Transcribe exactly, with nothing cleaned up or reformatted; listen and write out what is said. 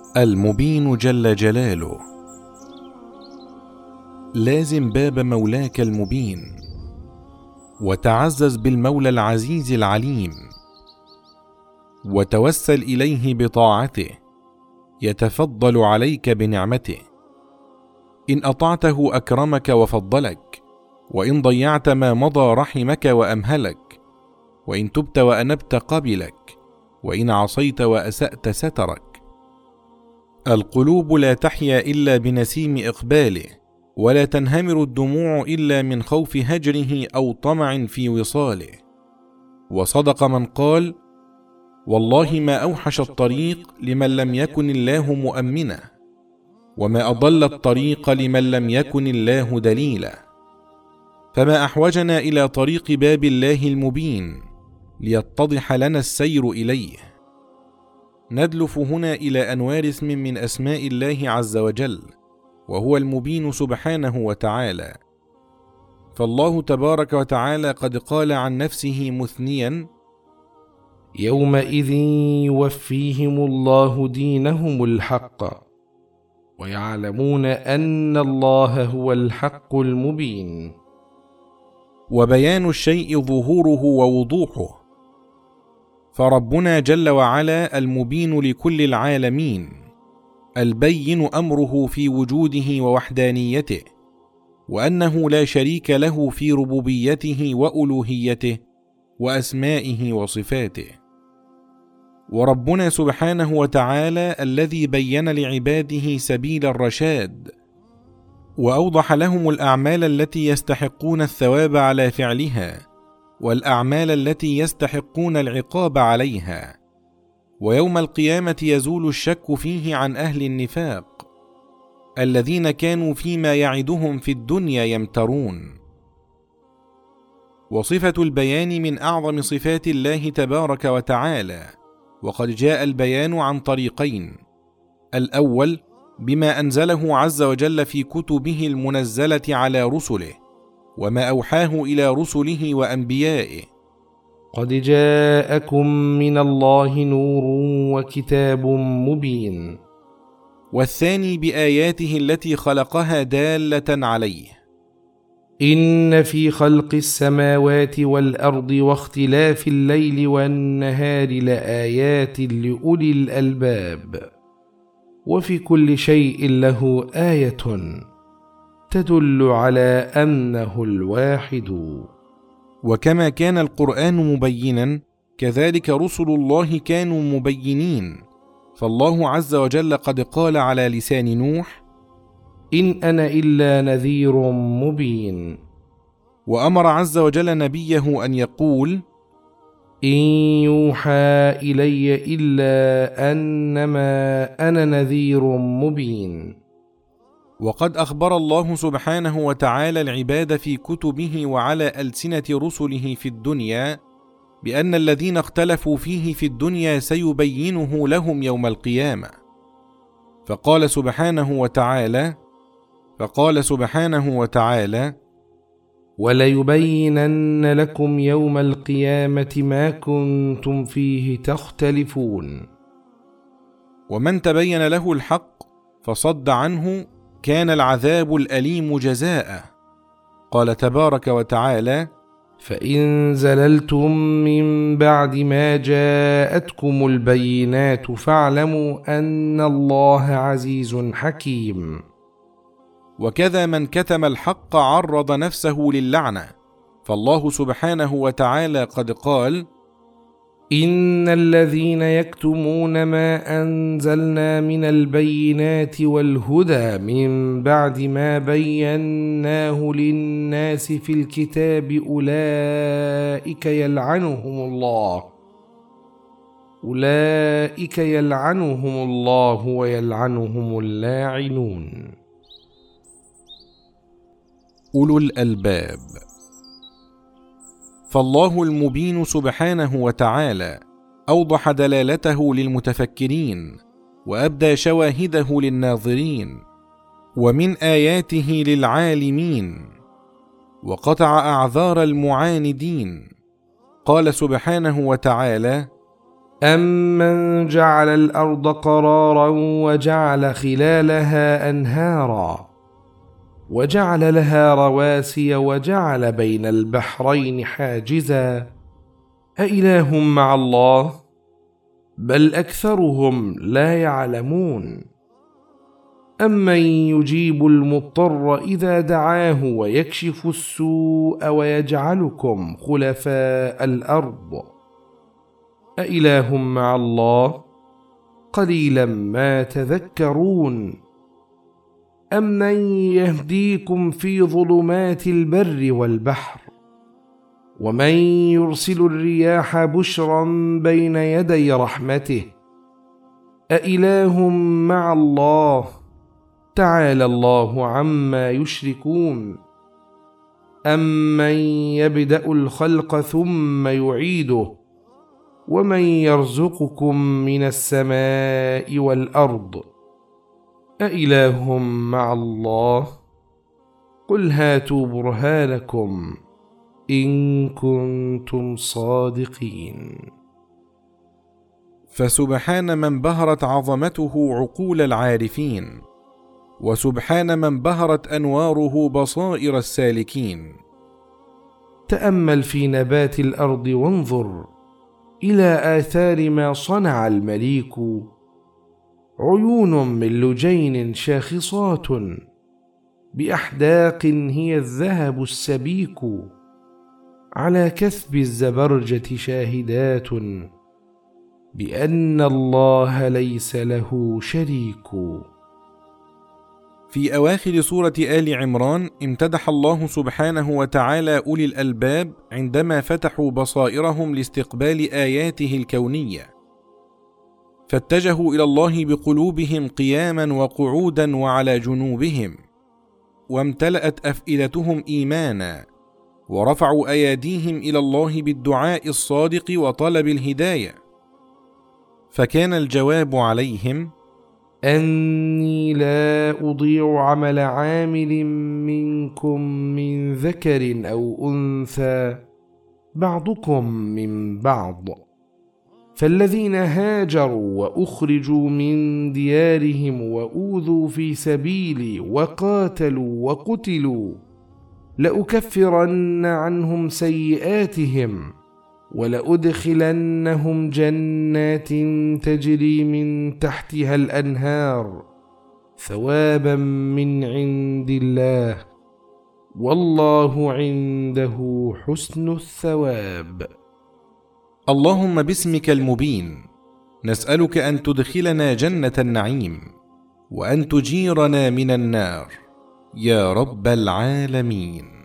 المبين جل جلاله. لازم باب مولاك المبين، وتعزز بالمولى العزيز العليم، وتوسل إليه بطاعته، يتفضل عليك بنعمته. إن أطعته أكرمك وفضلك، وإن ضيعت ما مضى رحمك وأمهلك، وإن تبت وأنبت قبلك، وإن عصيت وأسأت سترك. القلوب لا تحيا إلا بنسيم إقباله، ولا تنهمر الدموع إلا من خوف هجره أو طمع في وصاله. وصدق من قال: والله ما أوحش الطريق لمن لم يكن الله مؤمنه، وما أضل الطريق لمن لم يكن الله دليلا. فما أحوجنا إلى طريق باب الله المبين ليتضح لنا السير إليه. ندلف هنا إلى أنوار اسم من أسماء الله عز وجل، وهو المبين سبحانه وتعالى. فالله تبارك وتعالى قد قال عن نفسه مثنيا: يومئذ يوفيهم الله دينهم الحق ويعلمون أن الله هو الحق المبين. وبيان الشيء ظهوره ووضوحه، فربنا جل وعلا المبين لكل العالمين، البين أمره في وجوده ووحدانيته، وأنه لا شريك له في ربوبيته وألوهيته وأسمائه وصفاته. وربنا سبحانه وتعالى الذي بين لعباده سبيل الرشاد، وأوضح لهم الأعمال التي يستحقون الثواب على فعلها، والأعمال التي يستحقون العقاب عليها. ويوم القيامة يزول الشك فيه عن أهل النفاق الذين كانوا فيما يعدهم في الدنيا يمترون. وصفة البيان من أعظم صفات الله تبارك وتعالى، وقد جاء البيان عن طريقين: الأول بما أنزله عز وجل في كتبه المنزلة على رسله، وما أوحاه إلى رسله وأنبيائه. قد جاءكم من الله نور وكتاب مبين. والثاني بآياته التي خلقها دالة عليه: إن في خلق السماوات والأرض واختلاف الليل والنهار لآيات لأولي الألباب، وفي كل شيء له آية تدل على أنه الواحد. وكما كان القرآن مبينا، كذلك رسل الله كانوا مبينين. فالله عز وجل قد قال على لسان نوح: إن أنا إلا نذير مبين. وأمر عز وجل نبيه أن يقول: إن يوحى إلي إلا أنما أنا نذير مبين. وقد أخبر الله سبحانه وتعالى العباد في كتبه وعلى ألسنة رسله في الدنيا بأن الذين اختلفوا فيه في الدنيا سيبينه لهم يوم القيامة. فقال سبحانه وتعالى فقال سبحانه وتعالى: وليبينن لكم يوم القيامة ما كنتم فيه تختلفون. ومن تبين له الحق فصد عنه كان العذاب الأليم جزاءه. قال تبارك وتعالى: فإن زللتم من بعد ما جاءتكم البينات فاعلموا أن الله عزيز حكيم. وكذا من كتم الحق عرض نفسه للعنة، فالله سبحانه وتعالى قد قال: إن الذين يكتمون ما أنزلنا من البينات والهدى من بعد ما بيناه للناس في الكتاب أولئك يلعنهم الله أولئك يلعنهم الله ويلعنهم اللاعنون. أولو الألباب. فالله المبين سبحانه وتعالى أوضح دلالته للمتفكرين، وأبدى شواهده للناظرين، ومن آياته للعالمين، وقطع أعذار المعاندين. قال سبحانه وتعالى: أَمَّنْ جَعَلَ الْأَرْضَ قَرَارًا وَجَعَلَ خِلَالَهَا أَنْهَارًا وَجَعَلَ لَهَا رَوَاسِيَ وَجَعَلَ بَيْنَ الْبَحْرَيْنِ حَاجِزًا أَإِلَٰهٌ مَّعَ اللَّهِ بَلْ أَكْثَرُهُمْ لَا يَعْلَمُونَ أَمَّن يُجِيبُ الْمُضْطَرَّ إِذَا دَعَاهُ وَيَكْشِفُ السُّوءَ وَيَجْعَلُكُمْ خُلَفَاءَ الْأَرْضِ أإله مع الله قليلا ما تذكرون أمن يهديكم في ظلمات البر والبحر ومن يرسل الرياح بشرا بين يدي رحمته أإله مع الله تعالى الله عما يشركون أمن يبدأ الخلق ثم يعيده ومن يرزقكم من السماء والأرض أإله مع الله قل هاتوا برهانكم إن كنتم صادقين. فسبحان من بهرت عظمته عقول العارفين، وسبحان من بهرت أنواره بصائر السالكين. تأمل في نبات الأرض وانظر إلى آثار ما صنع المليك، عيون من لجين شاخصات بأحداق هي الذهب السبيك، على كثب الزبرجة شاهدات بأن الله ليس له شريك. في أواخر سورة آل عمران امتدح الله سبحانه وتعالى أولي الألباب عندما فتحوا بصائرهم لاستقبال آياته الكونية، فاتجهوا إلى الله بقلوبهم قياما وقعودا وعلى جنوبهم، وامتلأت أفئدتهم إيمانا، ورفعوا أياديهم إلى الله بالدعاء الصادق وطلب الهداية، فكان الجواب عليهم: أني لا أضيع عمل عامل منكم من ذكر أو أنثى بعضكم من بعض، فالذين هاجروا وأخرجوا من ديارهم وأوذوا في سبيلي وقاتلوا وقتلوا لأكفرن عنهم سيئاتهم ولأدخلنهم جنات تجري من تحتها الأنهار ثوابا من عند الله والله عنده حسن الثواب. اللهم باسمك المبين نسألك أن تدخلنا جنة النعيم، وأن تجيرنا من النار يا رب العالمين.